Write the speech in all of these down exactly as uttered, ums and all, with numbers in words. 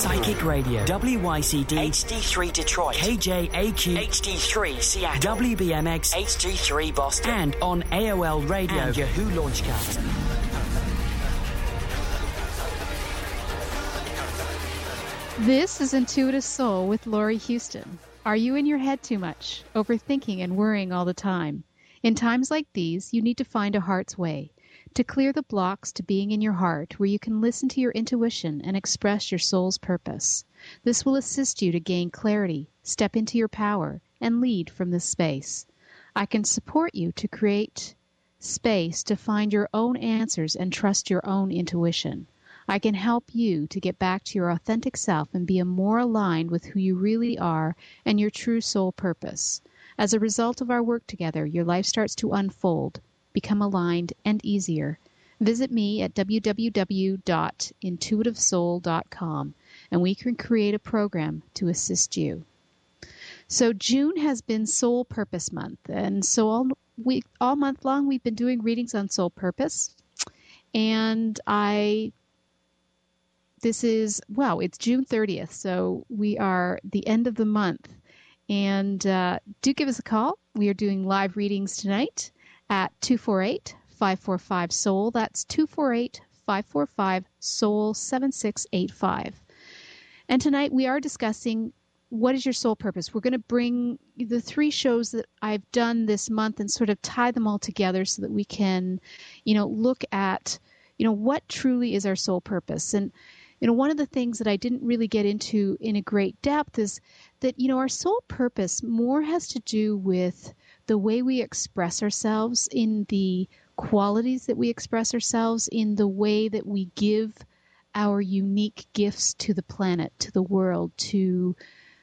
Psychic Radio, W Y C D, H D three Detroit, K J A Q, H D three Seattle, W B M X, H D three Boston, and on A O L Radio and Yahoo Launchcast. This is Intuitive Soul with Laurie Houston. Are you in your head too much, overthinking and worrying all the time? In times like these, you need to find a heart's way, to clear the blocks to being in your heart, where you can listen to your intuition and express your soul's purpose. This will assist you to gain clarity, step into your power, and lead from this space. I can support you to create space to find your own answers and trust your own intuition. I can help you to get back to your authentic self and be more aligned with who you really are and your true soul purpose. As a result of our work together, your life starts to unfold, become aligned, and easier. Visit me at w w w dot intuitive soul dot com and we can create a program to assist you. So June has been Soul Purpose Month, and so all week, all month long we've been doing readings on soul purpose. And I This is, wow, it's June thirtieth, so we are the end of the month. And uh, do give us a call. We are doing live readings tonight at two four eight, five four five, SOUL. That's two four eight, five four five, SOUL, seven six eight five. And tonight we are discussing what is your soul purpose. We're going to bring the three shows that I've done this month and sort of tie them all together so that we can, you know, look at, you know, what truly is our soul purpose. And you know, one of the things that I didn't really get into in a great depth is that, you know, our soul purpose more has to do with the way we express ourselves, in the qualities that we express ourselves, in the way that we give our unique gifts to the planet, to the world, to,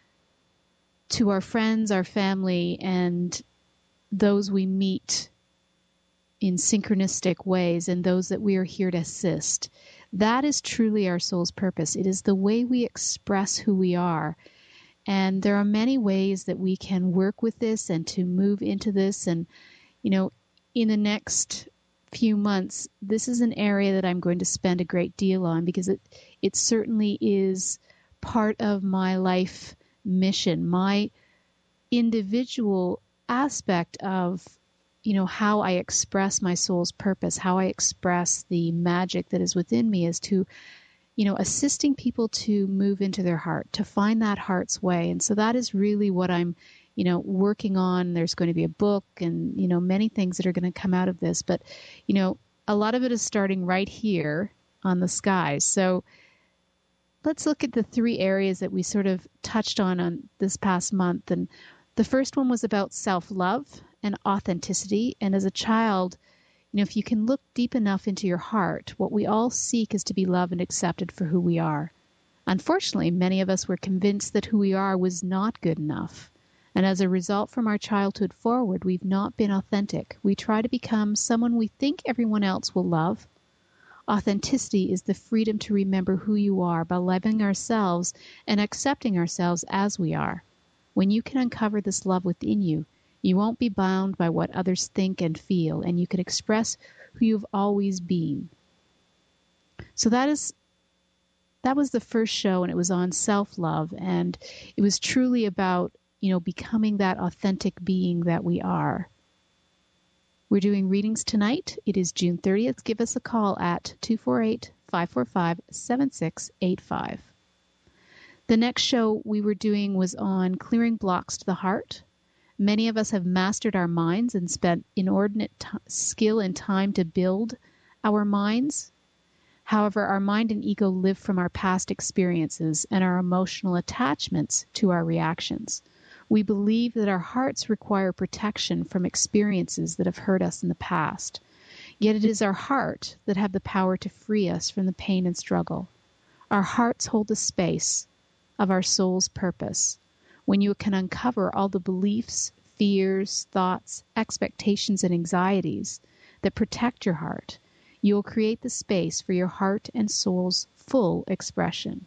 to our friends, our family, and those we meet in synchronistic ways, and those that we are here to assist. That is truly our soul's purpose. It is the way we express who we are. And there are many ways that we can work with this and to move into this. And, you know, in the next few months, this is an area that I'm going to spend a great deal on, because it, it certainly is part of my life mission, my individual aspect of, you know, how I express my soul's purpose, how I express the magic that is within me, is to, you know, assisting people to move into their heart, to find that heart's way. And so that is really what I'm, you know, working on. There's going to be a book and, you know, many things that are going to come out of this. But, you know, a lot of it is starting right here on the skies. So let's look at the three areas that we sort of touched on on this past month. And the first one was about self-love and authenticity. And as a child, you know, if you can look deep enough into your heart, what we all seek is to be loved and accepted for who we are. Unfortunately, many of us were convinced that who we are was not good enough. And as a result, from our childhood forward, we've not been authentic. We try to become someone we think everyone else will love. Authenticity is the freedom to remember who you are by loving ourselves and accepting ourselves as we are. When you can uncover this love within you, you won't be bound by what others think and feel, and you can express who you've always been. So that is that was the first show, and it was on self-love, and it was truly about, you know, becoming that authentic being that we are. We're doing readings tonight. It is June thirtieth. Give us a call at two four eight, five four five, seven six eight five. The next show we were doing was on clearing blocks to the heart. Many of us have mastered our minds and spent inordinate t- skill and time to build our minds. However, our mind and ego live from our past experiences and our emotional attachments to our reactions. We believe that our hearts require protection from experiences that have hurt us in the past. Yet it is our heart that have the power to free us from the pain and struggle. Our hearts hold the space of our soul's purpose. When you can uncover all the beliefs, fears, thoughts, expectations, and anxieties that protect your heart, you will create the space for your heart and soul's full expression.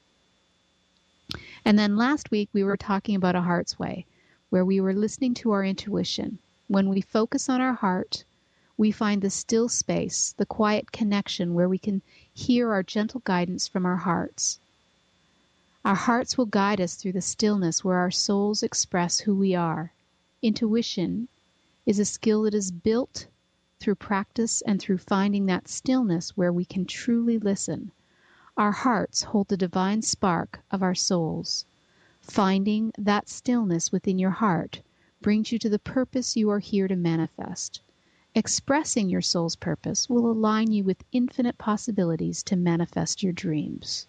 And then last week we were talking about a heart's way, where we were listening to our intuition. When we focus on our heart, we find the still space, the quiet connection where we can hear our gentle guidance from our hearts. Our hearts will guide us through the stillness where our souls express who we are. Intuition is a skill that is built through practice and through finding that stillness where we can truly listen. Our hearts hold the divine spark of our souls. Finding that stillness within your heart brings you to the purpose you are here to manifest. Expressing your soul's purpose will align you with infinite possibilities to manifest your dreams.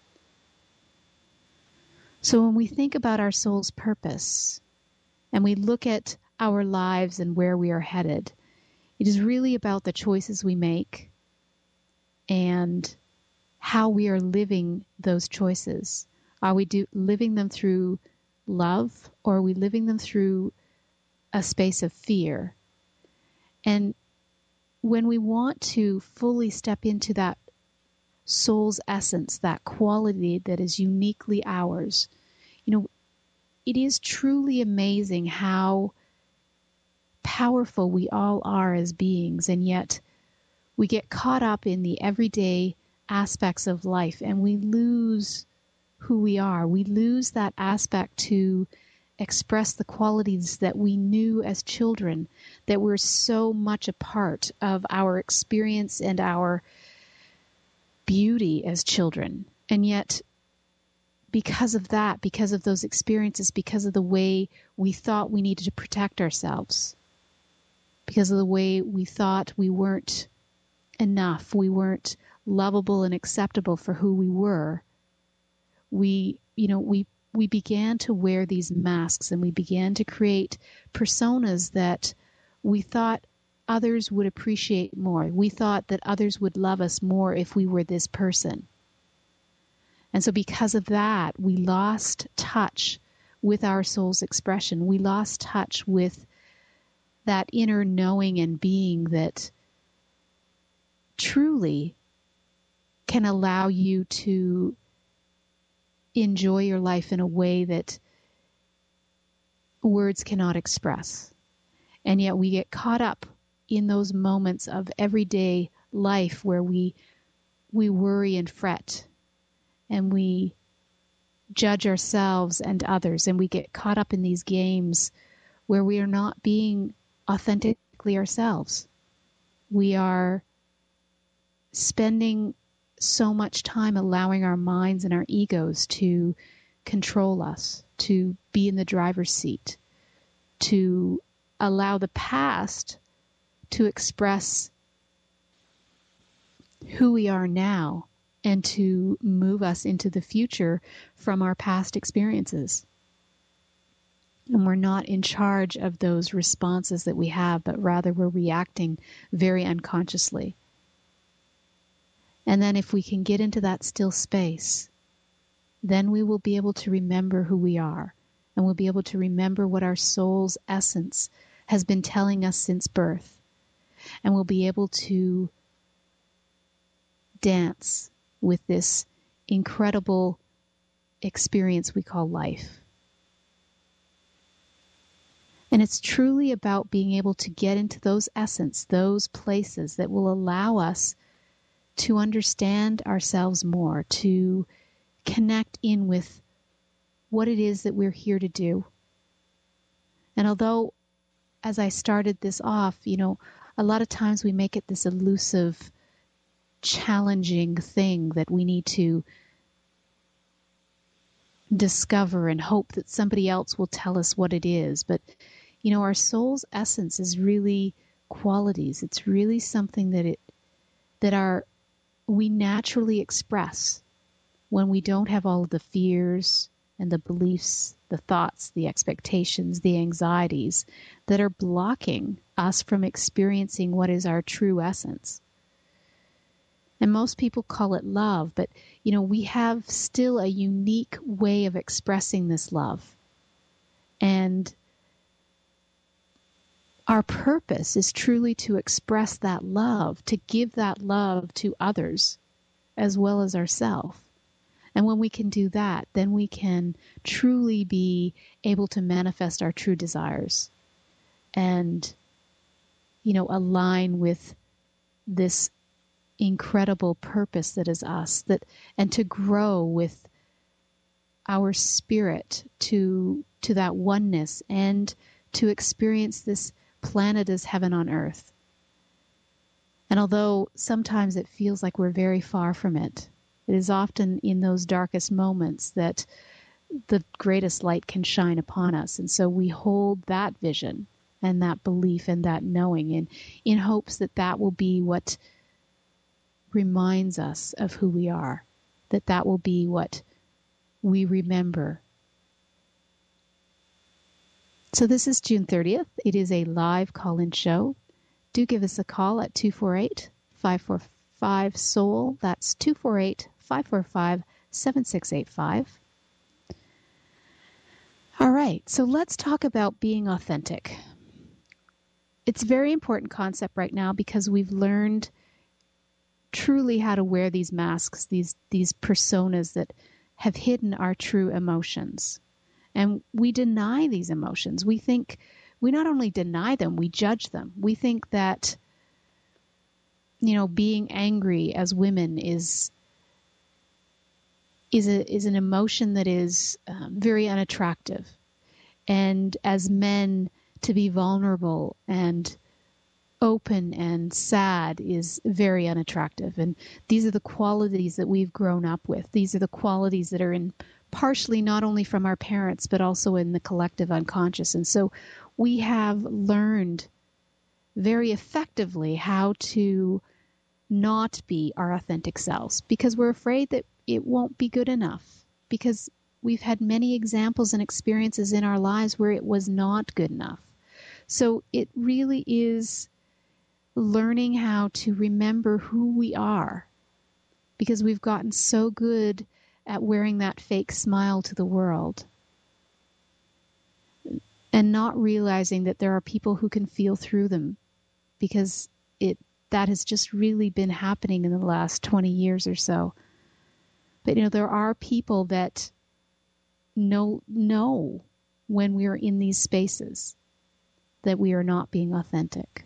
So when we think about our soul's purpose and we look at our lives and where we are headed, it is really about the choices we make and how we are living those choices. Are we do, living them through love, or are we living them through a space of fear? And when we want to fully step into that soul's essence, that quality that is uniquely ours, you know, it is truly amazing how powerful we all are as beings, and yet we get caught up in the everyday aspects of life and we lose who we are. We lose that aspect to express the qualities that we knew as children, that were so much a part of our experience and our beauty as children. And yet, because of that, because of those experiences, because of the way we thought we needed to protect ourselves, because of the way we thought we weren't enough, we weren't lovable and acceptable for who we were, we, you know, we we began to wear these masks and we began to create personas that we thought others would appreciate more. We thought that others would love us more if we were this person. And so because of that, we lost touch with our soul's expression. We lost touch with that inner knowing and being that truly can allow you to enjoy your life in a way that words cannot express. And yet we get caught up in those moments of everyday life where we we worry and fret and we judge ourselves and others, and we get caught up in these games where we are not being authentically ourselves. We are spending so much time allowing our minds and our egos to control us, to be in the driver's seat, to allow the past to express who we are now and to move us into the future from our past experiences. And we're not in charge of those responses that we have, but rather we're reacting very unconsciously. And then if we can get into that still space, then we will be able to remember who we are, and we'll be able to remember what our soul's essence has been telling us since birth. And we'll be able to dance with this incredible experience we call life. And it's truly about being able to get into those essence, those places that will allow us to understand ourselves more, to connect in with what it is that we're here to do. And although, as I started this off, you know, a lot of times we make it this elusive, challenging thing that we need to discover and hope that somebody else will tell us what it is. But, you know, our soul's essence is really qualities. It's really something that it, that our, we naturally express when we don't have all of the fears and the beliefs, the thoughts, the expectations, the anxieties that are blocking us from experiencing what is our true essence. And most people call it love, but, you know, we have still a unique way of expressing this love. And our purpose is truly to express that love, to give that love to others as well as ourselves. And when we can do that, then we can truly be able to manifest our true desires and, you know, align with this incredible purpose that is us, that, and to grow with our spirit to to that oneness and to experience this planet as heaven on earth. And although sometimes it feels like we're very far from it, it is often in those darkest moments that the greatest light can shine upon us. And so we hold that vision and that belief and that knowing in, in hopes that that will be what reminds us of who we are, that that will be what we remember. So this is June thirtieth. It is a live call-in show. Do give us a call at two four eight, five four five, S O U L. That's two four eight, five four five, seven six eight five. All right, so let's talk about being authentic. It's a very important concept right now because we've learned truly how to wear these masks, these these personas that have hidden our true emotions. And we deny these emotions. We think, we not only deny them, we judge them. We think that, you know, being angry as women is is a is an emotion that is um, very unattractive. And as men, to be vulnerable and open and sad is very unattractive. And these are the qualities that we've grown up with. These are the qualities that are in partially not only from our parents, but also in the collective unconscious. And so we have learned very effectively how to not be our authentic selves because we're afraid that it won't be good enough, because we've had many examples and experiences in our lives where it was not good enough. So it really is learning how to remember who we are, because we've gotten so good at wearing that fake smile to the world and not realizing that there are people who can feel through them, because it that has just really been happening in the last twenty years or so. But, you know, there are people that know, know when we are in these spaces that we are not being authentic.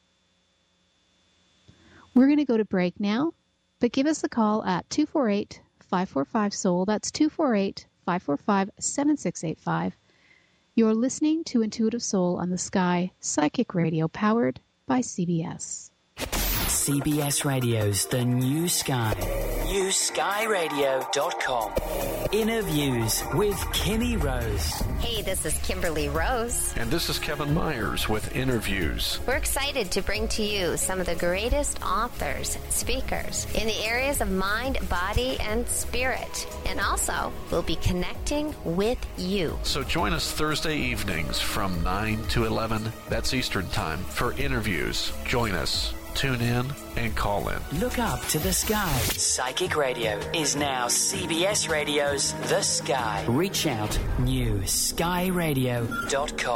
We're going to go to break now, but give us a call at two four eight, five four five, S O U L. That's two four eight, five four five, seven six eight five. You're listening to Intuitive Soul on the Sky Psychic Radio, powered by C B S. C B S Radio's The New Sky. new sky radio dot com. Interviews with Kimmy Rose. Hey, this is Kimberly Rose. And this is Kevin Myers with Interviews. We're excited to bring to you some of the greatest authors, speakers in the areas of mind, body, and spirit. And also, we'll be connecting with you. So join us Thursday evenings from nine to eleven. That's Eastern Time for Interviews. Join us. Tune in and call in. Look up to the sky. Psychic Radio is now C B S Radio's The Sky. Reach out, new sky radio dot com.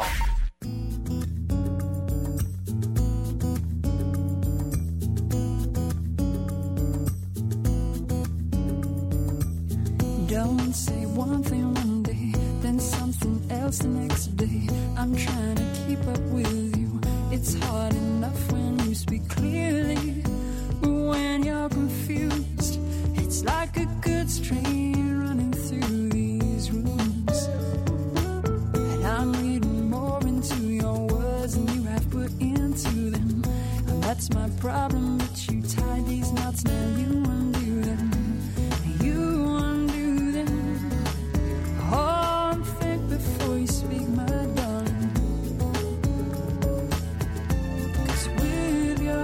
Don't say one thing one day, then something else the next day. I'm trying to keep up with you. It's hard enough when you speak clearly, but when you're confused, it's like a good stream running through these rooms. And I'm reading more into your words than you have put into them. And that's my problem, but you tied these knots, now you undo them. You undo them. Oh, and think before you speak, my darling.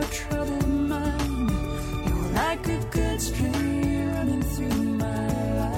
Troubled mind, you're like a good stream running through my life.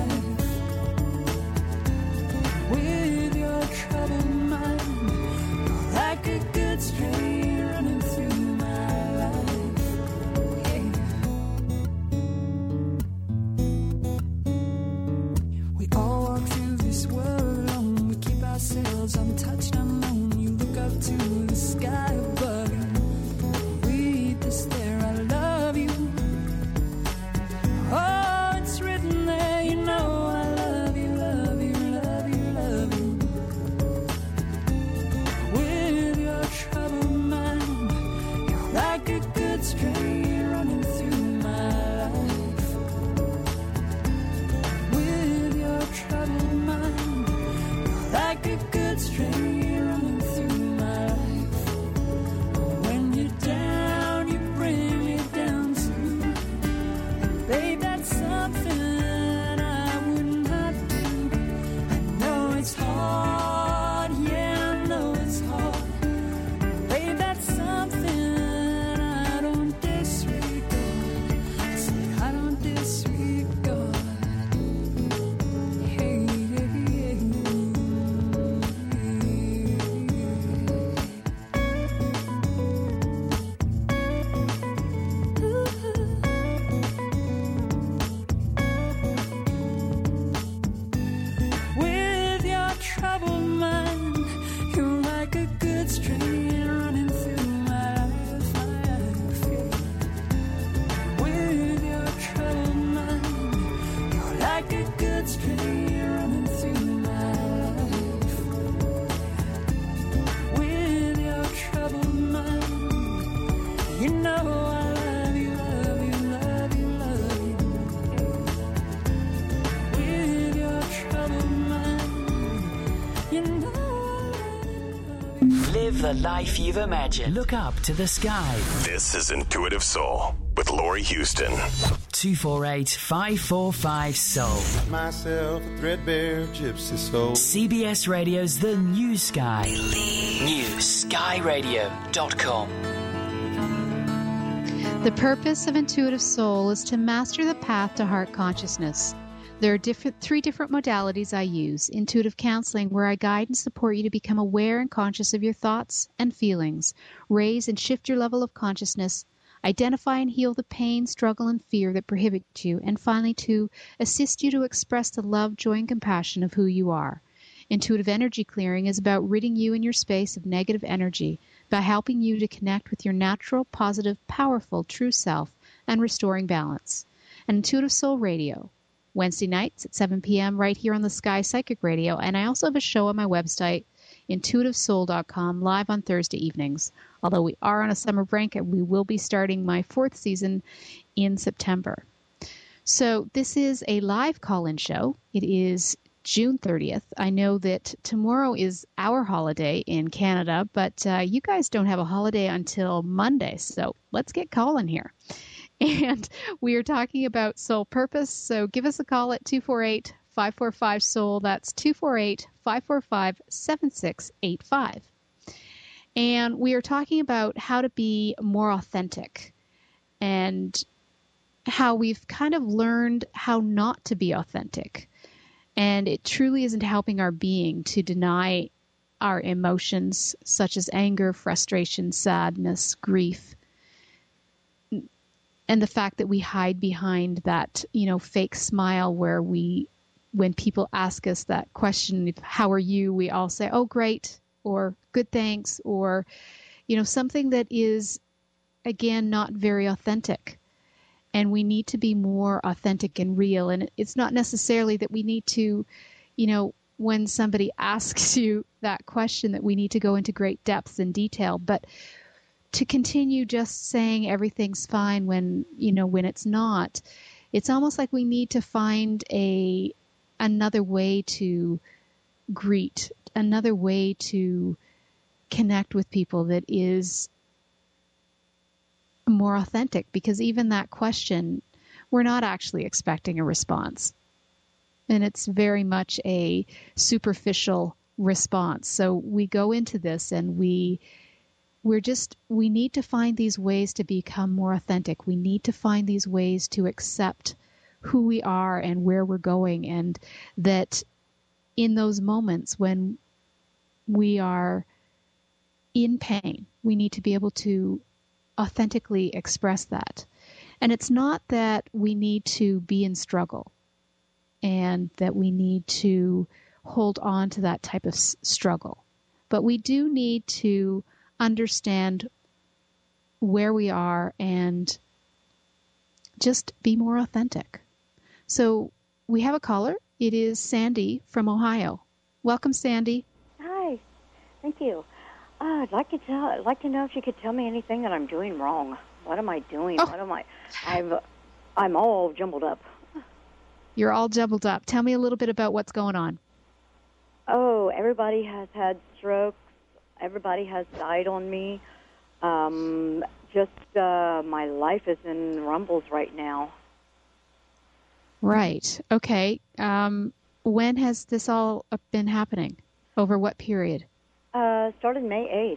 Live the life you've imagined. Look up to the sky. This is Intuitive Soul with Laurie Houston. two four eight, five four five, soul. Myself a threadbare gypsy soul. C B S Radio's The New Sky. New sky radio dot com. The purpose of Intuitive Soul is to master the path to heart consciousness. There are different, three different modalities I use. Intuitive counseling, where I guide and support you to become aware and conscious of your thoughts and feelings, raise and shift your level of consciousness, identify and heal the pain, struggle, and fear that prohibit you, and finally to assist you to express the love, joy, and compassion of who you are. Intuitive energy clearing is about ridding you and your space of negative energy by helping you to connect with your natural, positive, powerful, true self and restoring balance. And Intuitive Soul Radio, Wednesday nights at seven p.m. right here on the Sky Psychic Radio. And I also have a show on my website, intuitive soul dot com, live on Thursday evenings. Although we are on a summer break, we will be starting my fourth season in September. So this is a live call-in show. It is June thirtieth. I know that tomorrow is our holiday in Canada, but uh, you guys don't have a holiday until Monday. So let's get calling here. And we are talking about soul purpose. So give us a call at two four eight, five four five, soul. That's two four eight, five four five, seven six eight five. And we are talking about how to be more authentic and how we've kind of learned how not to be authentic. And it truly isn't helping our being to deny our emotions such as anger, frustration, sadness, grief, and the fact that we hide behind that, you know, fake smile where we, when people ask us that question, how are you? We all say, oh, great, or good, thanks, or, you know, something that is, again, not very authentic. And we need to be more authentic and real. And it's not necessarily that we need to, you know, when somebody asks you that question, that we need to go into great depths and detail, but to continue just saying everything's fine when, you know, when it's not, it's almost like we need to find a, another way to greet, another way to connect with people that is more authentic, because even that question, we're not actually expecting a response. And it's very much a superficial response. So we go into this and we We're just, we need to find these ways to become more authentic. We need to find these ways to accept who we are and where we're going. And that in those moments when we are in pain, we need to be able to authentically express that. And it's not that we need to be in struggle and that we need to hold on to that type of s- struggle. But we do need to understand where we are and just be more authentic. So we have a caller. It is Sandy from Ohio. Welcome, Sandy. Hi. Thank you. Uh, I'd like to tell. I'd like to know if you could tell me anything that I'm doing wrong. What am I doing? Oh. What am I? I've. I'm all jumbled up. You're all jumbled up. Tell me a little bit about what's going on. Oh, everybody has had strokes. Everybody has died on me. Um, just uh, my life is in rumbles right now. Right. Okay. Um, when has this all been happening? Over what period? Uh, started May eighth.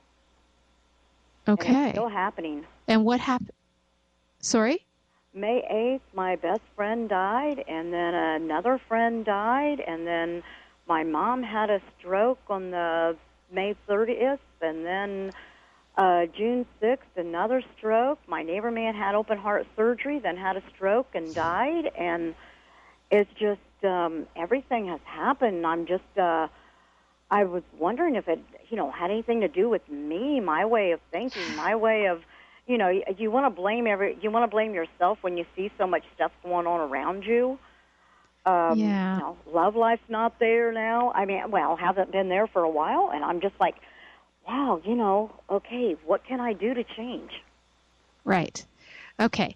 Okay. And it's still happening. And what happened? Sorry? May eighth, my best friend died, and then another friend died, and then my mom had a stroke on the May thirtieth, and then uh, June sixth, another stroke. My neighbor man had open heart surgery, then had a stroke and died, and it's just um, everything has happened. I'm just, uh, I was wondering if it, you know, had anything to do with me, my way of thinking, my way of, you know, you, you want to blame every, you want to blame yourself when you see so much stuff going on around you. Um, yeah. You know, love life's not there now. I mean, well, hasn't been there for a while, and I'm just like, wow, you know, okay, what can I do to change? Right. Okay.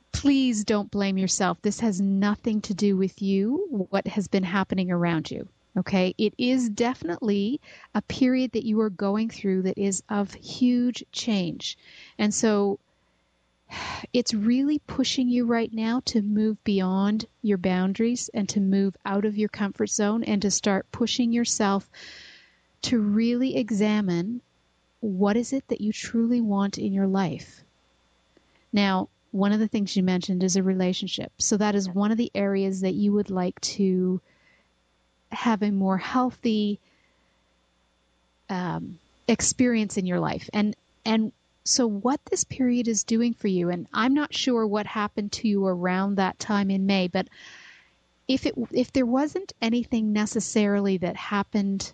Please don't blame yourself. This has nothing to do with you, what has been happening around you. Okay, it is definitely a period that you are going through that is of huge change. And so it's really pushing you right now to move beyond your boundaries and to move out of your comfort zone and to start pushing yourself to really examine what is it that you truly want in your life. Now, one of the things you mentioned is a relationship. So that is one of the areas that you would like to have a more healthy um, experience in your life. And and so what this period is doing for you, and I'm not sure what happened to you around that time in May, but if it if there wasn't anything necessarily that happened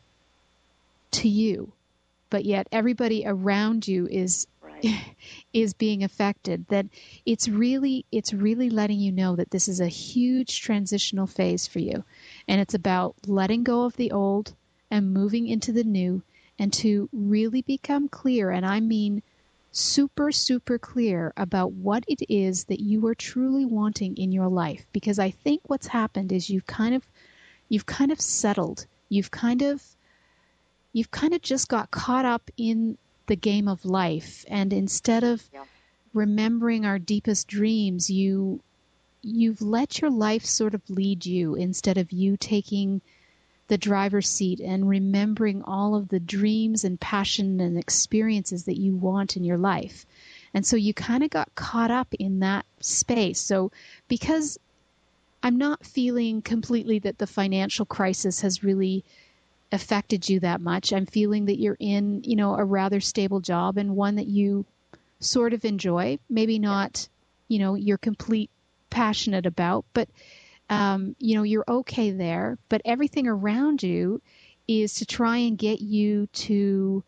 to you, but yet everybody around you is right. is being affected, that it's really it's really letting you know that this is a huge transitional phase for you. And it's about letting go of the old and moving into the new, and to really become clear, and I mean super, super clear about what it is that you are truly wanting in your life. Because I think what's happened is you've kind of you've kind of settled. You've kind of you've kind of just got caught up in the game of life, and instead of yeah. remembering our deepest dreams, you you've let your life sort of lead you instead of you taking the driver's seat and remembering all of the dreams and passion and experiences that you want in your life. And so you kind of got caught up in that space. So because I'm not feeling completely that the financial crisis has really affected you that much, I'm feeling that you're in, you know, a rather stable job and one that you sort of enjoy, maybe not, you know, your complete passionate about, but um, you know, you're okay there. But everything around you is to try and get you to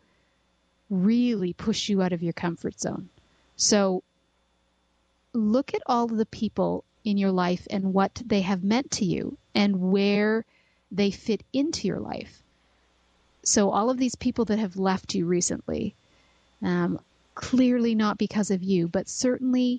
really push you out of your comfort zone. So look at all of the people in your life and what they have meant to you and where they fit into your life. So all of these people that have left you recently, um, clearly not because of you, but certainly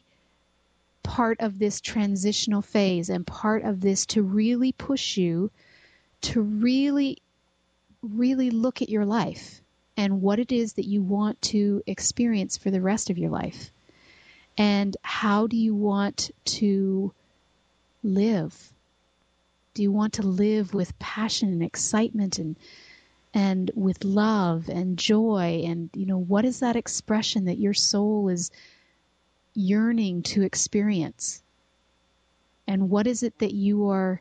part of this transitional phase and part of this to really push you to really, really look at your life and what it is that you want to experience for the rest of your life. And how do you want to live? Do you want to live with passion and excitement and and with love and joy? And, you know, what is that expression that your soul is yearning to experience? And what is it that you are,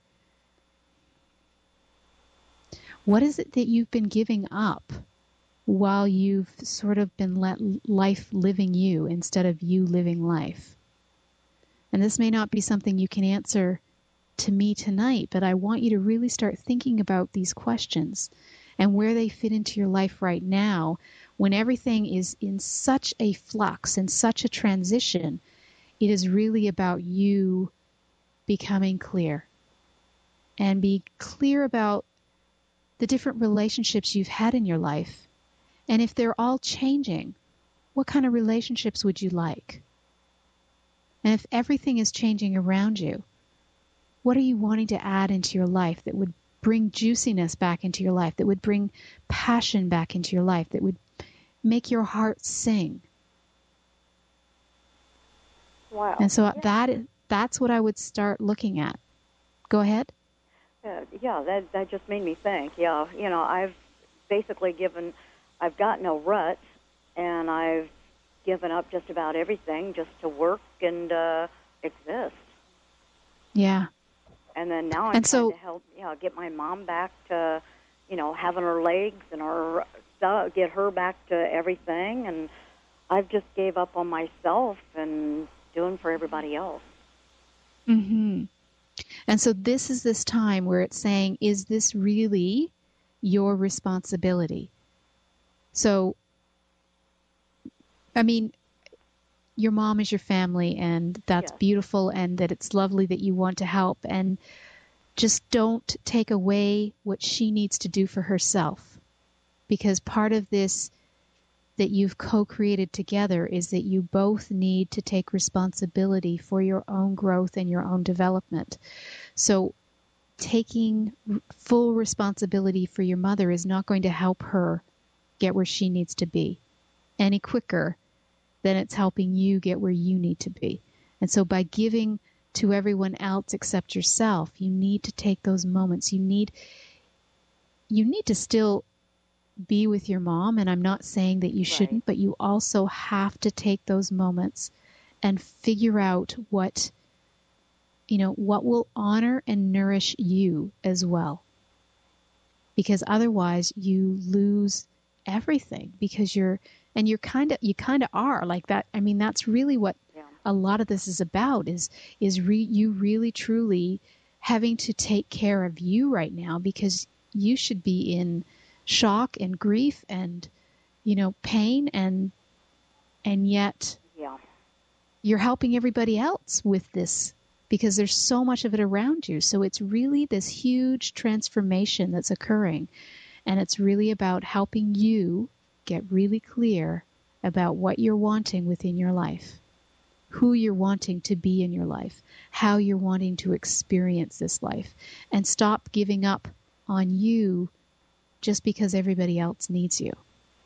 what is it that you've been giving up while you've sort of been let life living you instead of you living life? And this may not be something you can answer to me tonight, but I want you to really start thinking about these questions and where they fit into your life right now, when everything is in such a flux and such a transition. It is really about you becoming clear, and be clear about the different relationships you've had in your life. And if they're all changing, what kind of relationships would you like? And if everything is changing around you, what are you wanting to add into your life that would bring juiciness back into your life, that would bring passion back into your life, that would make your heart sing? Wow. And so yeah. that that's what I would start looking at. Go ahead. Uh, yeah, that that just made me think. Yeah, you know, I've basically given, I've gotten a rut, and I've given up just about everything just to work and uh, exist. Yeah. And then now I'm and trying so, to help, you know, get my mom back to, you know, having her legs and her stuff, get her back to everything. And I've just gave up on myself and doing for everybody else. Mm-hmm. And so this is this time where it's saying, is this really your responsibility? So, I mean, your mom is your family, and that's yes. beautiful, and that it's lovely that you want to help. And just don't take away what she needs to do for herself. Because part of this that you've co-created together is that you both need to take responsibility for your own growth and your own development. So taking full responsibility for your mother is not going to help her get where she needs to be any quicker than it's helping you get where you need to be. And so by giving to everyone else except yourself, you need to take those moments. You need, you need to still be with your mom, and I'm not saying that you Right. shouldn't, but you also have to take those moments and figure out what, you know, what will honor and nourish you as well. Because otherwise you lose everything, because you're, and you're kind of, you kind of are like that. I mean, that's really what Yeah. a lot of this is about, is, is re, you really truly having to take care of you right now, because you should be in shock and grief and, you know, pain, and, and yet Yeah. you're helping everybody else with this because there's so much of it around you. So it's really this huge transformation that's occurring. And it's really about helping you get really clear about what you're wanting within your life, who you're wanting to be in your life, how you're wanting to experience this life, and stop giving up on you just because everybody else needs you.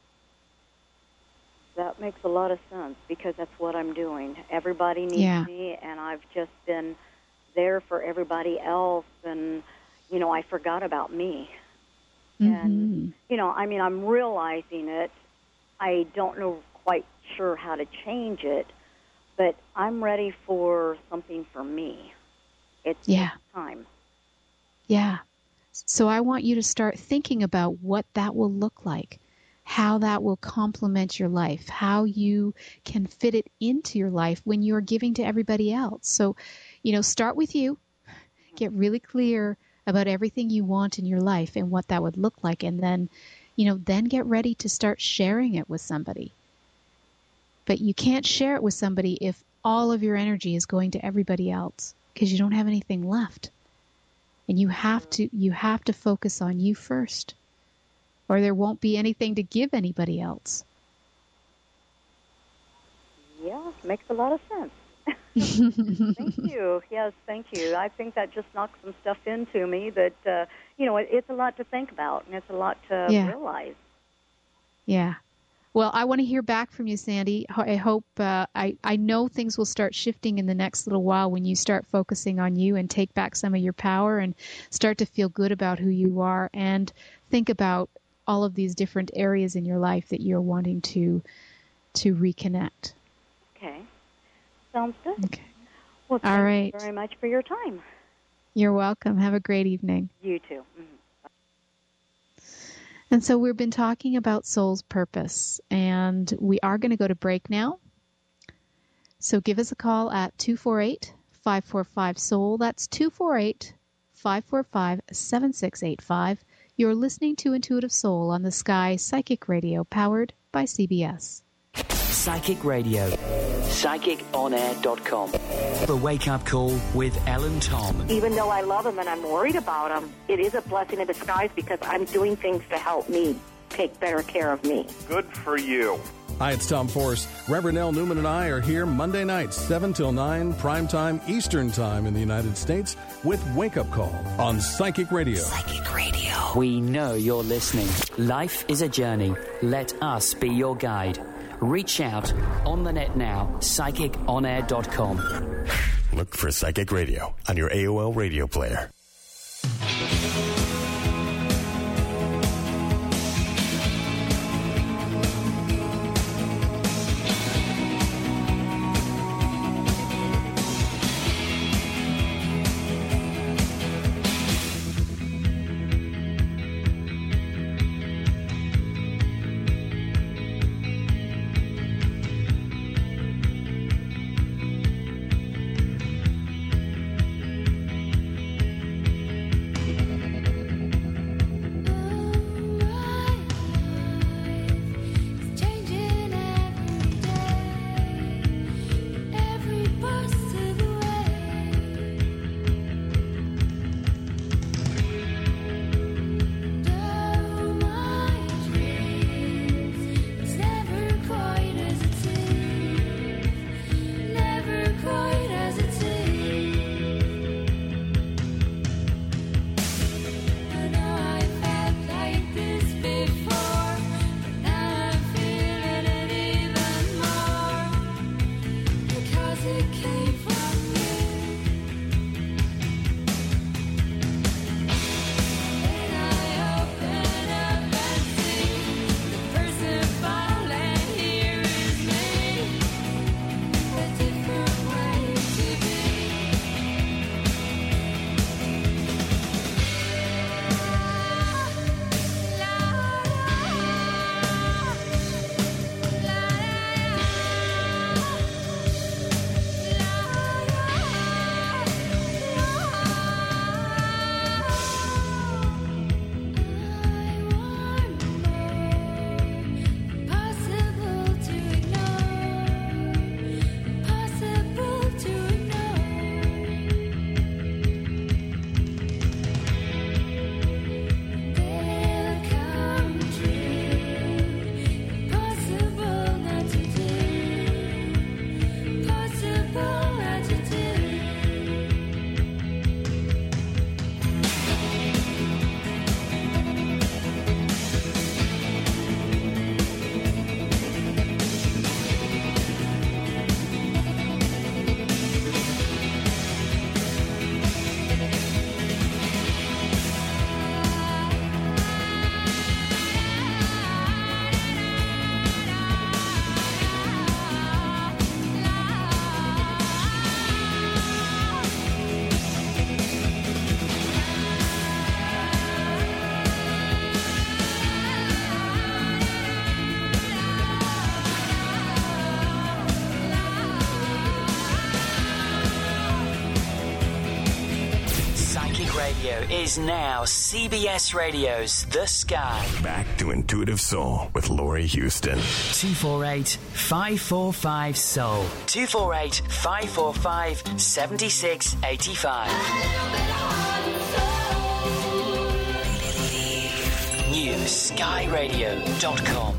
That makes a lot of sense, because that's what I'm doing. Everybody needs Yeah. me, and I've just been there for everybody else, and, you know, I forgot about me. And, Mhm. you know, I mean, I'm realizing it. I don't know quite sure how to change it, but I'm ready for something for me. It's Yeah. time. Yeah. So I want you to start thinking about what that will look like, how that will complement your life, how you can fit it into your life when you're giving to everybody else. So, you know, start with you, get really clear about everything you want in your life and what that would look like. And then, you know, then get ready to start sharing it with somebody. But you can't share it with somebody if all of your energy is going to everybody else, because you don't have anything left. And you have to, you have to focus on you first, or there won't be anything to give anybody else. Yeah, makes a lot of sense. Thank you. Yes, thank you. I think that just knocked some stuff into me that, uh, you know, it, it's a lot to think about, and it's a lot to Yeah. realize. Yeah. Well, I want to hear back from you, Sandy. Ho- I hope, uh, I, I know things will start shifting in the next little while when you start focusing on you and take back some of your power and start to feel good about who you are, and think about all of these different areas in your life that you're wanting to, to reconnect. Okay. Sounds good. Okay. Well, thank All right. you very much for your time. You're welcome. Have a great evening. You too. Mhm. And so we've been talking about soul's purpose, and we are going to go to break now. So give us a call at two four eight, five four five, SOUL. That's two four eight, five four five, seven six eight five. You're listening to Intuitive Soul on the Sky Psychic Radio, powered by C B S. Psychic Radio. psychic on air dot com. The Wake Up Call with Ellen Tom. Even though I love him and I'm worried about him, it is a blessing in disguise because I'm doing things to help me take better care of me. Good for you. Hi, it's Tom Force. Reverend L. Newman and I are here Monday nights, seven till nine, prime time, Eastern time in the United States, with Wake Up Call on Psychic Radio. Psychic Radio. We know you're listening. Life is a journey. Let us be your guide. Reach out on the net now, psychic on air dot com. Look for Psychic Radio on your A O L radio player. is now C B S Radio's The Sky. Back to Intuitive Soul with Laurie Houston. two four eight, five four five, soul. two four eight, five four five, seven six eight five. New sky radio dot com.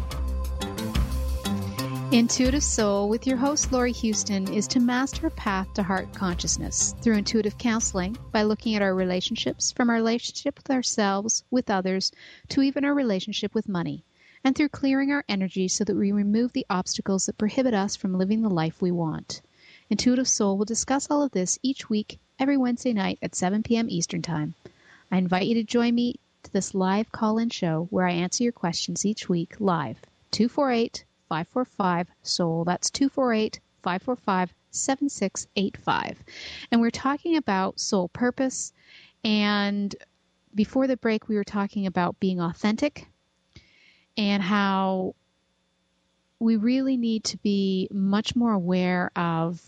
Intuitive Soul with your host Laurie Houston is to master a path to heart consciousness through intuitive counseling by looking at our relationships, from our relationship with ourselves, with others, to even our relationship with money, and through clearing our energy so that we remove the obstacles that prohibit us from living the life we want. Intuitive Soul will discuss all of this each week, every Wednesday night at seven p.m. Eastern Time. I invite you to join me to this live call-in show where I answer your questions each week live. two four eight, five four five, soul. That's two four eight, five four five, seven six eight five. And we're talking about soul purpose. And before the break, we were talking about being authentic and how we really need to be much more aware of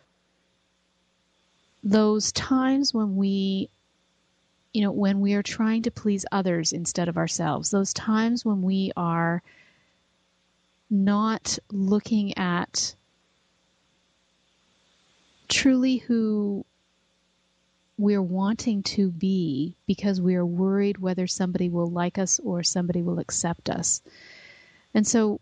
those times when we, you know, when we are trying to please others instead of ourselves, those times when we are not looking at truly who we're wanting to be because we are worried whether somebody will like us or somebody will accept us. And so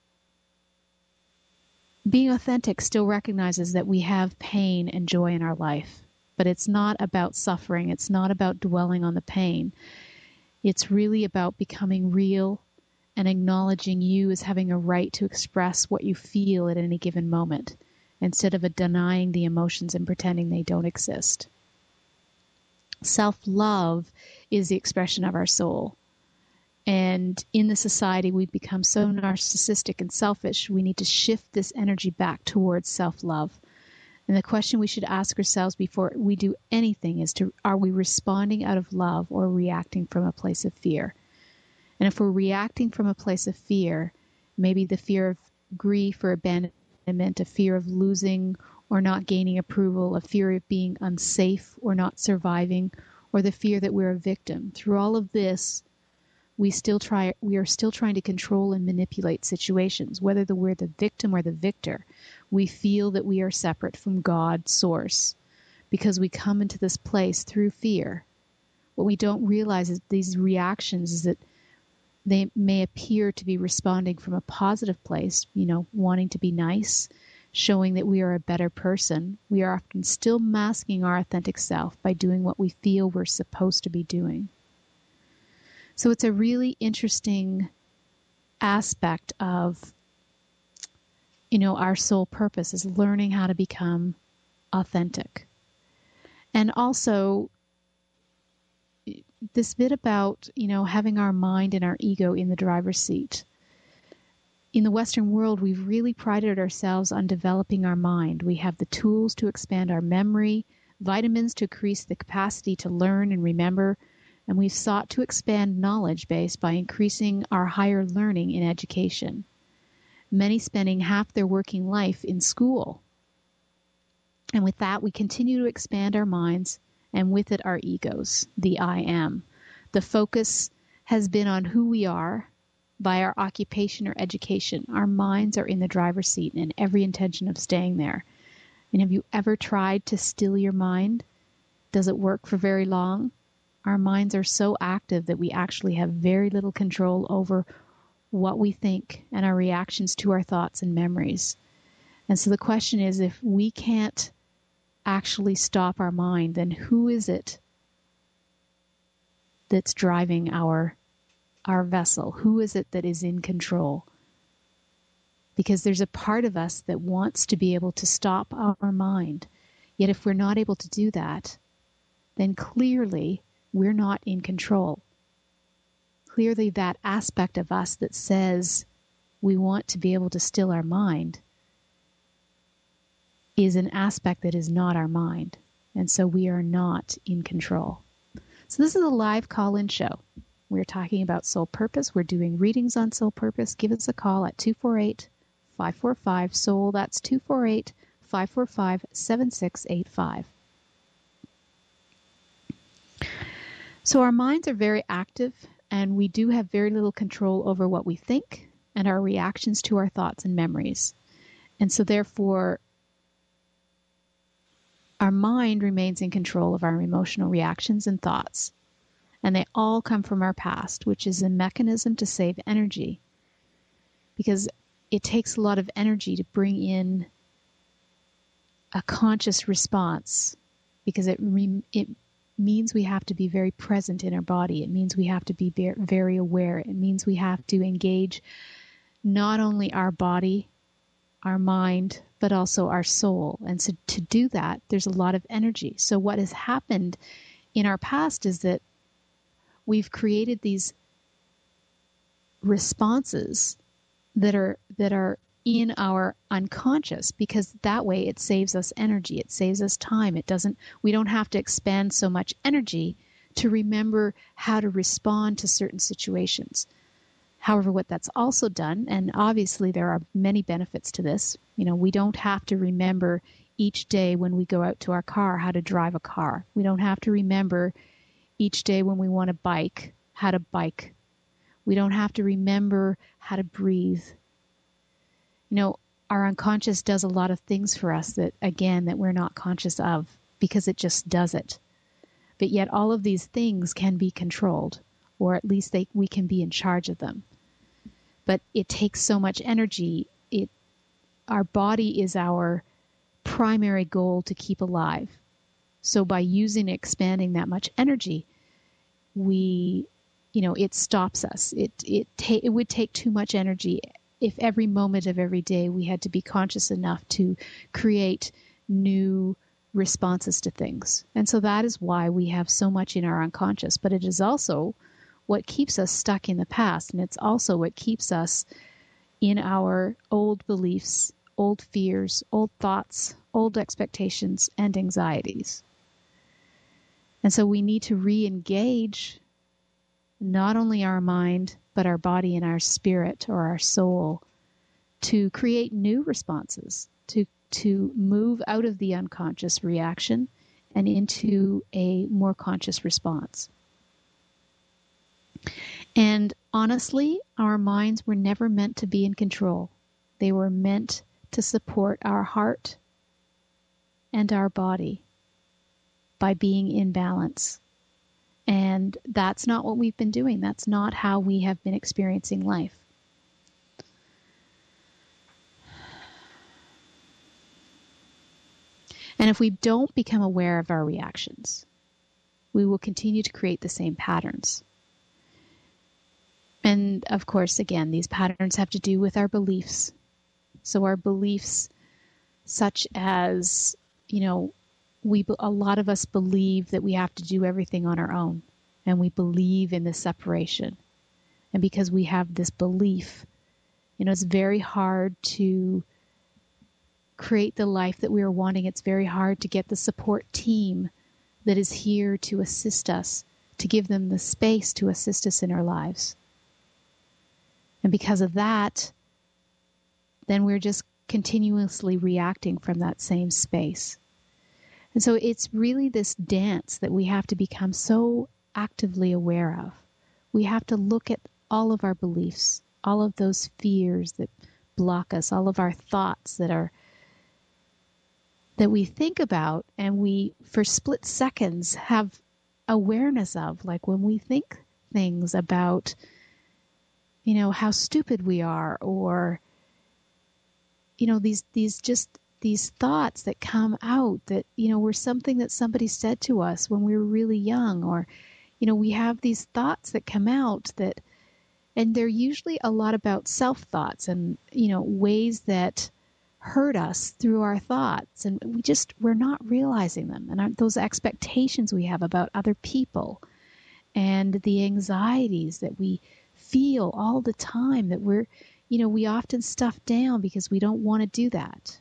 being authentic still recognizes that we have pain and joy in our life, but it's not about suffering. It's not about dwelling on the pain. It's really about becoming real and acknowledging you as having a right to express what you feel at any given moment, instead of a denying the emotions and pretending they don't exist. Self-love is the expression of our soul. And in the society, we've become so narcissistic and selfish, we need to shift this energy back towards self-love. And the question we should ask ourselves before we do anything is, to, are we responding out of love or reacting from a place of fear? And if we're reacting from a place of fear, maybe the fear of grief or abandonment, a fear of losing or not gaining approval, a fear of being unsafe or not surviving, or the fear that we're a victim. Through all of this, we still try. We are still trying to control and manipulate situations, whether the, we're the victim or the victor. We feel that we are separate from God's source because we come into this place through fear. What we don't realize is these reactions is that they may appear to be responding from a positive place, you know, wanting to be nice, showing that we are a better person. We are often still masking our authentic self by doing what we feel we're supposed to be doing. So it's a really interesting aspect of, you know, our soul purpose is learning how to become authentic. And also this bit about, you know, having our mind and our ego in the driver's seat. In the Western world, we've really prided ourselves on developing our mind. We have the tools to expand our memory, vitamins to increase the capacity to learn and remember, and we've sought to expand knowledge base by increasing our higher learning in education. Many spending half their working life in school. And with that, we continue to expand our minds, and with it our egos, the I am. The focus has been on who we are by our occupation or education. Our minds are in the driver's seat and every intention of staying there. And have you ever tried to still your mind? Does it work for very long? Our minds are so active that we actually have very little control over what we think and our reactions to our thoughts and memories. And so the question is, if we can't actually stop our mind, then who is it that's driving our our vessel? Who is it that is in control? Because there's a part of us that wants to be able to stop our mind. Yet if we're not able to do that, then clearly we're not in control. Clearly that aspect of us that says we want to be able to still our mind is an aspect that is not our mind. And so we are not in control. So this is a live call-in show. We're talking about soul purpose. We're doing readings on soul purpose. Give us a call at two four eight, five four five, soul. That's two four eight, five four five, seven six eight five. So our minds are very active, and we do have very little control over what we think and our reactions to our thoughts and memories. And so therefore, our mind remains in control of our emotional reactions and thoughts. And they all come from our past, which is a mechanism to save energy. Because it takes a lot of energy to bring in a conscious response, because it re- it means we have to be very present in our body. It means we have to be very, very aware. It means we have to engage not only our body, our mind, but also our soul. And so to do that, there's a lot of energy. So what has happened in our past is that we've created these responses that are that are in our unconscious, because that way it saves us energy, it saves us time. It doesn't we don't have to expend so much energy to remember how to respond to certain situations. However, what that's also done, and obviously there are many benefits to this, you know, we don't have to remember each day when we go out to our car how to drive a car. We don't have to remember each day when we want to bike how to bike. We don't have to remember how to breathe. You know, our unconscious does a lot of things for us that, again, that we're not conscious of, because it just does it. But yet all of these things can be controlled, or at least they, we can be in charge of them. But it takes so much energy. It, our body is our primary goal to keep alive. So by using, expanding that much energy, we, you know, it stops us. It it ta- it would take too much energy if every moment of every day we had to be conscious enough to create new responses to things. And so that is why we have so much in our unconscious. But it is also what keeps us stuck in the past. And it's also what keeps us in our old beliefs, old fears, old thoughts, old expectations, and anxieties. And so we need to re-engage not only our mind, but our body and our spirit or our soul to create new responses, to to move out of the unconscious reaction and into a more conscious response. And honestly, our minds were never meant to be in control. They were meant to support our heart and our body by being in balance. And that's not what we've been doing. That's not how we have been experiencing life. And if we don't become aware of our reactions, we will continue to create the same patterns. And of course, again, these patterns have to do with our beliefs. So our beliefs, such as, you know, we a lot of us believe that we have to do everything on our own, and we believe in the separation. And because we have this belief, you know, it's very hard to create the life that we are wanting. It's very hard to get the support team that is here to assist us, to give them the space to assist us in our lives. And because of that, then we're just continuously reacting from that same space. And so it's really this dance that we have to become so actively aware of. We have to look at all of our beliefs, all of those fears that block us, all of our thoughts that are that we think about and we, for split seconds, have awareness of, like when we think things about, you know, how stupid we are, or, you know, these these just these thoughts that come out that, you know, were something that somebody said to us when we were really young, or, you know, we have these thoughts that come out that, and they're usually a lot about self-thoughts and, you know, ways that hurt us through our thoughts, and we just, we're not realizing them, and our, those expectations we have about other people, and the anxieties that we feel all the time that we're, you know, we often stuff down because we don't want to do that.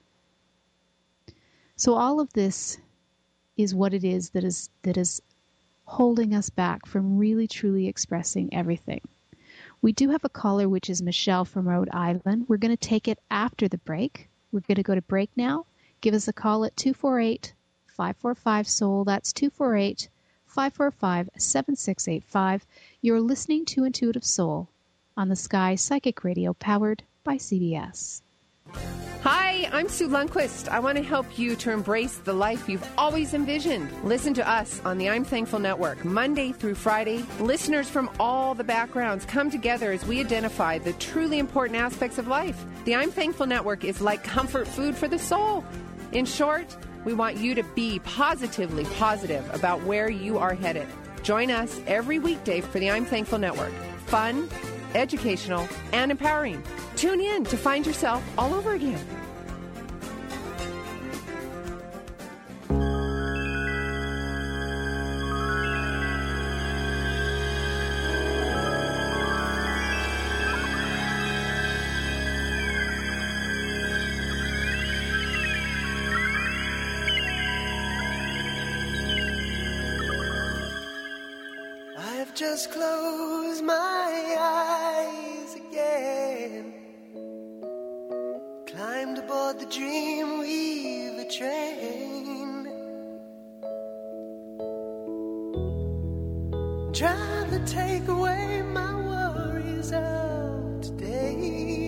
So all of this is what it is that is that is holding us back from really truly expressing everything. We do have a caller, which is Michelle from Rhode Island. We're going to take it after the break. We're going to go to break now. Give us a call at two four eight, five four five, S O U L. That's two four eight, five four five, seven six eight five. You're listening to Intuitive Soul on the Sky Psychic Radio, powered by C B S. Hi, I'm Sue Lundquist. I want to help you to embrace the life you've always envisioned. Listen to us on the I'm Thankful Network, Monday through Friday. Listeners from all the backgrounds come together as we identify the truly important aspects of life. The I'm Thankful Network is like comfort food for the soul. In short, we want you to be positively positive about where you are headed. Join us every weekday for the I'm Thankful Network. Fun, educational, and empowering. Tune in to find yourself all over again. I've just closed my eyes again, climbed aboard the Dreamweaver train, trying to take away my worries of today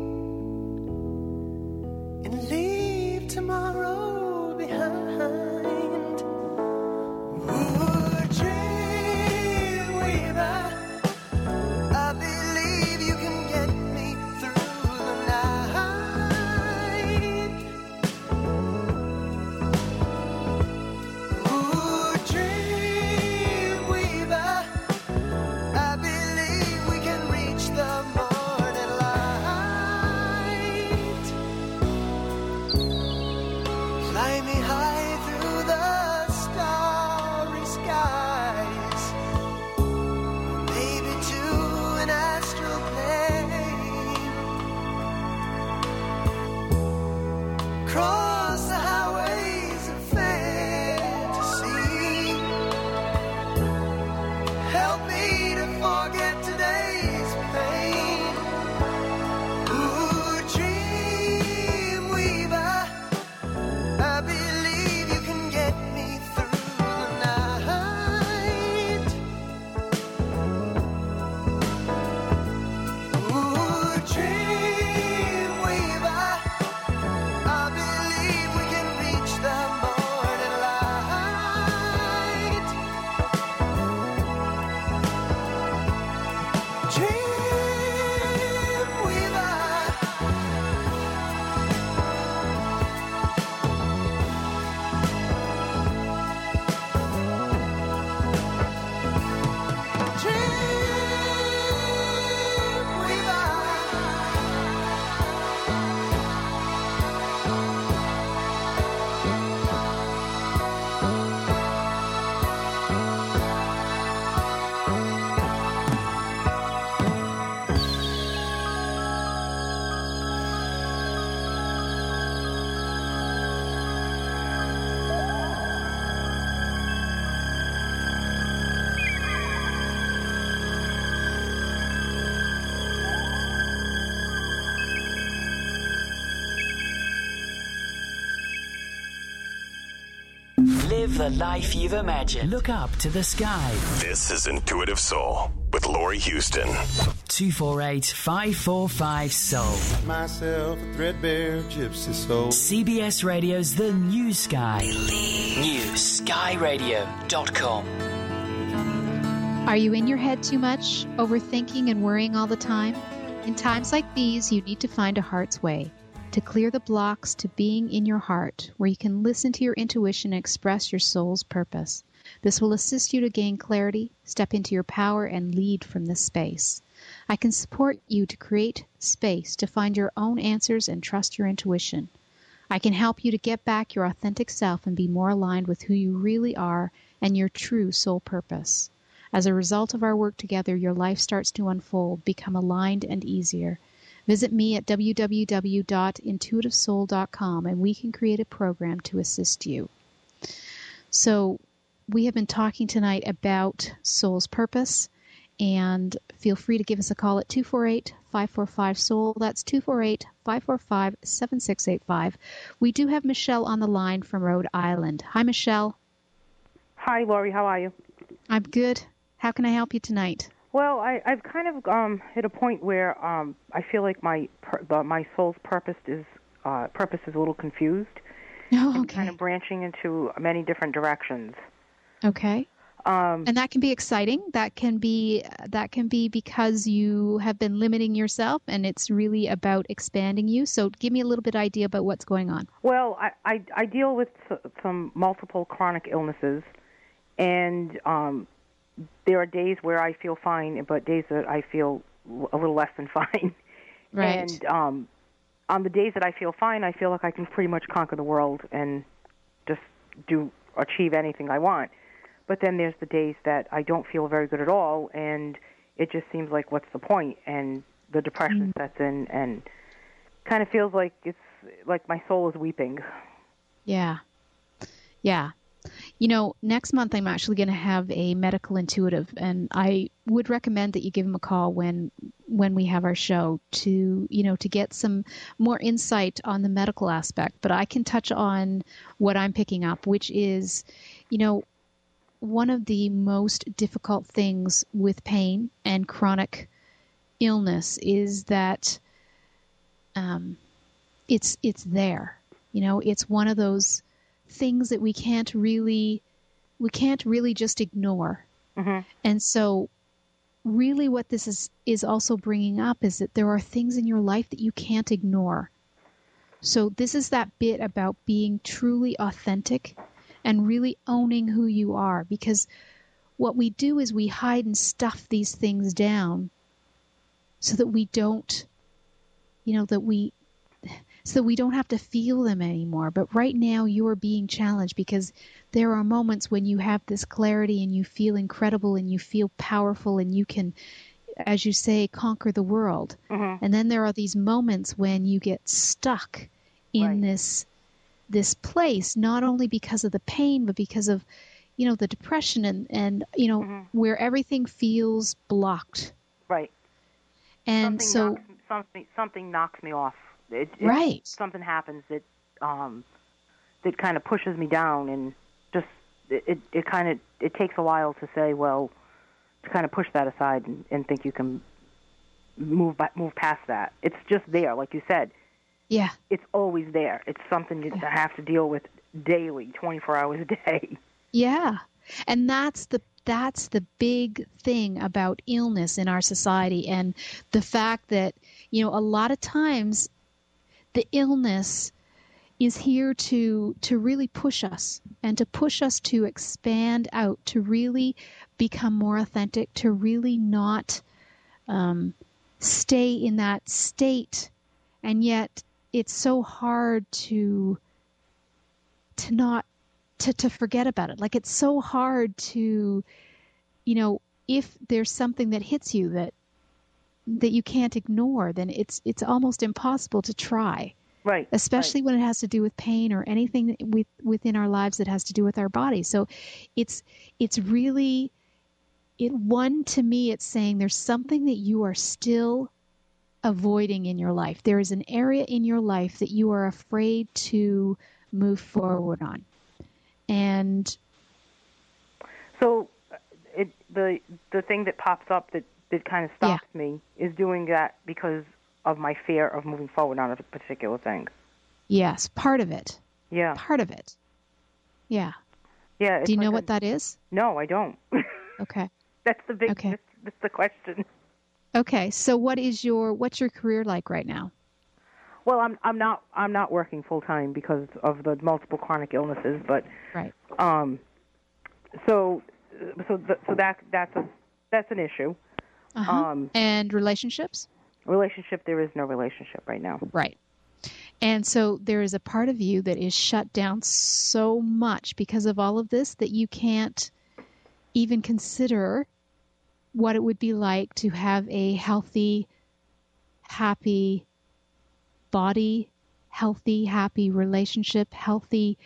and leave tomorrow behind. Ooh, I believe you can get me through the night. Ooh, Dreamweaver, I believe we can reach the morning light. Fly me high through the starry skies, maybe to an astral plane. Cross the highways of fantasy. Help me to forget today's pain. Ooh, Dreamweaver, I believe you can get me through the night. Ooh, Dreamweaver, I believe we can reach the morning light. Dreamweaver. Live the life you've imagined. Look up to the sky. This is Intuitive Soul with Laurie Houston. two four eight, five four five, soul. Myself a threadbare gypsy soul. C B S Radio's The New Sky. New sky radio dot com. Are you in your head too much, overthinking and worrying all the time? In times like these, you need to find a heart's way to clear the blocks to being in your heart, where you can listen to your intuition and express your soul's purpose. This will assist you to gain clarity, step into your power, and lead from this space. I can support you to create space to find your own answers and trust your intuition. I can help you to get back your authentic self and be more aligned with who you really are and your true soul purpose. As a result of our work together, your life starts to unfold, become aligned and easier. Visit me at w w w dot intuitive soul dot com and we can create a program to assist you. So we have been talking tonight about soul's purpose, and feel free to give us a call at two four eight, five four five, soul. That's two four eight, five four five, seven six eight five. We do have Michelle on the line from Rhode Island. Hi, Michelle. Hi, Laurie. How are you? I'm good. How can I help you tonight? Well, I, I've kind of um, hit a point where um, I feel like my per, the, my soul's purpose is uh, purpose is a little confused. Oh, and okay. kind of branching into many different directions. Okay. Um, and that can be exciting. That can be that can be because you have been limiting yourself, and it's really about expanding you. So, give me a little bit idea about what's going on. Well, I I, I deal with some multiple chronic illnesses, and um, there are days where I feel fine, but days that I feel a little less than fine. Right. And um, on the days that I feel fine, I feel like I can pretty much conquer the world and just do achieve anything I want. But then there's the days that I don't feel very good at all, and it just seems like, what's the point? And the depression mm. sets in, and kind of feels like it's like my soul is weeping. Yeah. Yeah. You know, next month I'm actually going to have a medical intuitive, and I would recommend that you give him a call when when we have our show to, you know, to get some more insight on the medical aspect. But I can touch on what I'm picking up, which is, you know, one of the most difficult things with pain and chronic illness is that um, it's it's there. You know, it's one of those things that we can't really we can't really just ignore. Mm-hmm. And so really what this is is also bringing up is that there are things in your life that you can't ignore. So this is that bit about being truly authentic and really owning who you are, because what we do is we hide and stuff these things down so that we don't, you know, that we so we don't have to feel them anymore. But right now you are being challenged because there are moments when you have this clarity and you feel incredible and you feel powerful and you can, as you say, conquer the world. Mm-hmm. And then there are these moments when you get stuck in right. this this place, not only because of the pain, but because of, you know, the depression and, and you know, mm-hmm. where everything feels blocked. Right. And something so... Knocks, something, something knocks me off. It, it, right. Something happens that um, that kind of pushes me down, and just it, it, it kind of it takes a while to say, well, to kind of push that aside and, and think you can move move past that. It's just there, like you said. Yeah. It's always there. It's something you have to deal with daily, twenty-four hours a day. Yeah. And that's the that's the big thing about illness in our society, and the fact that, you know, a lot of times the illness is here to to really push us and to push us to expand out, to really become more authentic, to really not um, stay in that state. And yet it's so hard to to not to, to forget about it. Like, it's so hard to, you know, if there's something that hits you that that you can't ignore, then it's it's almost impossible to try. Right. Especially right. when it has to do with pain or anything with, within our lives that has to do with our body. So it's it's really, it one, to me, it's saying there's something that you are still avoiding in your life. There is an area in your life that you are afraid to move forward on. And so it, the the thing that pops up that, that kind of stops yeah. me is doing that because of my fear of moving forward on a particular thing. Yes, part of it. Yeah. Part of it. Yeah. Yeah. Do you like know a, what that is? No, I don't. Okay. That's the big, okay. that's, that's the question. Okay. So what is your, what's your career like right now? Well, I'm I'm not I'm not working full time because of the multiple chronic illnesses, but right. Um. So, so the, so that that's a that's an issue. Uh-huh. Um. And relationships? Relationship, there is no relationship right now. Right. And so there is a part of you that is shut down so much because of all of this that you can't even consider what it would be like to have a healthy, happy body, healthy, happy relationship, healthy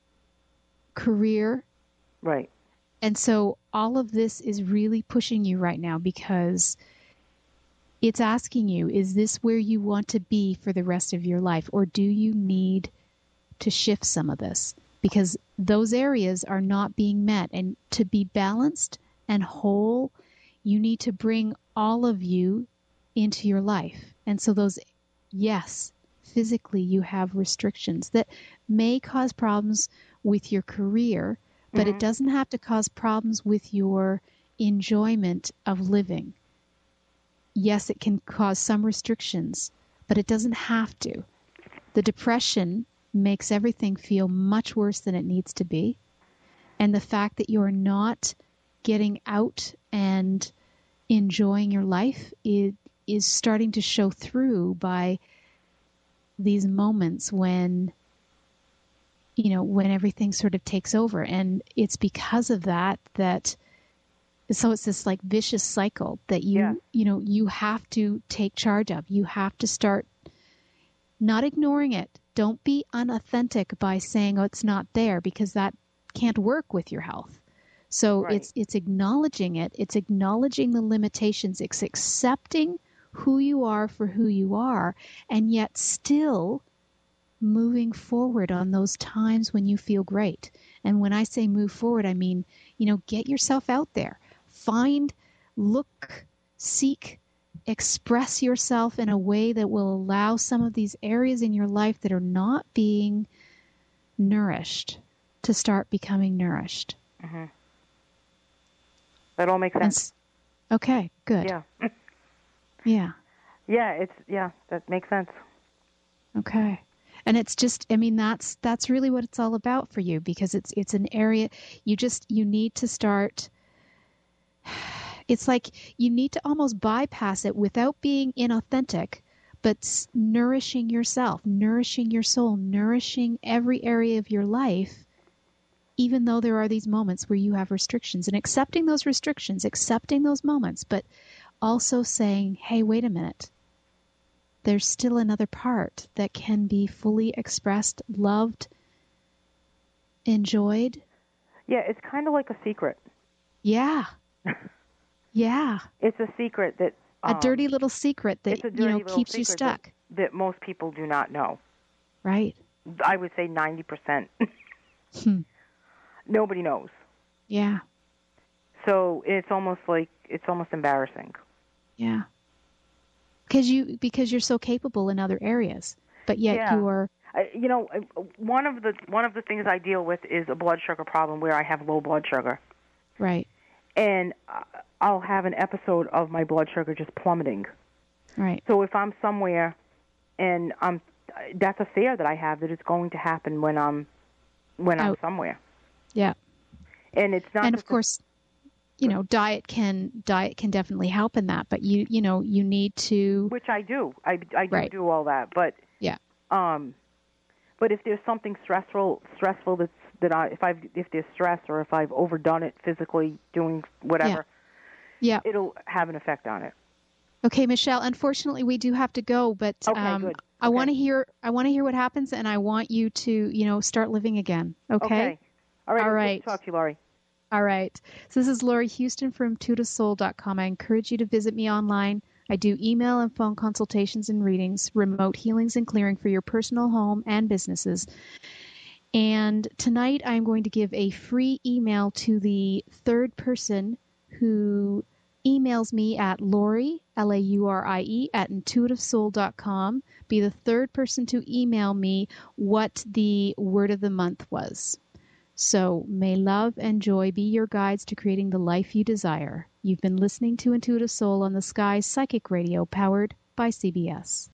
career. Right. And so all of this is really pushing you right now because it's asking you, is this where you want to be for the rest of your life? Or do you need to shift some of this? Because those areas are not being met. And to be balanced and whole, you need to bring all of you into your life. And so those, yes, physically you have restrictions that may cause problems with your career, but Mhm. it doesn't have to cause problems with your enjoyment of living. Yes, it can cause some restrictions, but it doesn't have to. The depression makes everything feel much worse than it needs to be. And the fact that you're not getting out and enjoying your life is, is starting to show through by these moments when, you know, when everything sort of takes over. And it's because of that that, so it's this like vicious cycle that you, Yeah. you know, you have to take charge of. You have to start not ignoring it. Don't be unauthentic by saying, oh, it's not there, because that can't work with your health. So Right. it's it's acknowledging it. It's acknowledging the limitations. It's accepting who you are for who you are, and yet still moving forward on those times when you feel great. And when I say move forward, I mean, you know, get yourself out there. Find, look, seek, express yourself in a way that will allow some of these areas in your life that are not being nourished to start becoming nourished. Mhm. That all makes sense. And, okay, good. Yeah. Yeah. Yeah, it's yeah, that makes sense. Okay. And it's just, I mean, that's that's really what it's all about for you, because it's it's an area you just you need to start. It's like you need to almost bypass it without being inauthentic, but s- nourishing yourself, nourishing your soul, nourishing every area of your life, even though there are these moments where you have restrictions, and accepting those restrictions, accepting those moments, but also saying, hey, wait a minute. There's still another part that can be fully expressed, loved, enjoyed. Yeah, it's kind of like a secret. Yeah. Yeah. It's a secret that um, a dirty little secret that, it's a you dirty know, little keeps you secret stuck. That, that most people do not know. Right. I would say ninety percent. Hmm. Nobody knows. Yeah. So it's almost like it's almost embarrassing. Yeah. Because you because you're so capable in other areas, but yet Yeah. you are. I, you know, one of the one of the things I deal with is a blood sugar problem where I have low blood sugar. Right. And I'll have an episode of my blood sugar just plummeting. Right. So if I'm somewhere and I'm, that's a fear that I have that it's going to happen when I'm when I'm Out. somewhere. Yeah. And it's not. And just of course, you know, diet can diet can definitely help in that, but you you know you need to. Which I do. I, I do Right. do all that, but Yeah. um, but if there's something stressful stressful that's that I if I if there's stress or if I've overdone it physically doing whatever, Yeah. it'll have an effect on it. Okay, Michelle. Unfortunately, we do have to go, but Okay, um, good. I Okay. want to hear. I want to hear what happens, and I want you to, you know, start living again. Okay. Okay. All right. All Good right. to talk to you, Laurie. All right. So this is Laurie Houston from intuitive soul dot com. I encourage you to visit me online. I do email and phone consultations and readings, remote healings and clearing for your personal home and businesses. And tonight I'm going to give a free email to the third person who emails me at Laurie, L A U R I E, at intuitive soul dot com. Be the third person to email me what the word of the month was. So may love and joy be your guides to creating the life you desire. You've been listening to Intuitive Soul on the Sky Psychic Radio, powered by C B S.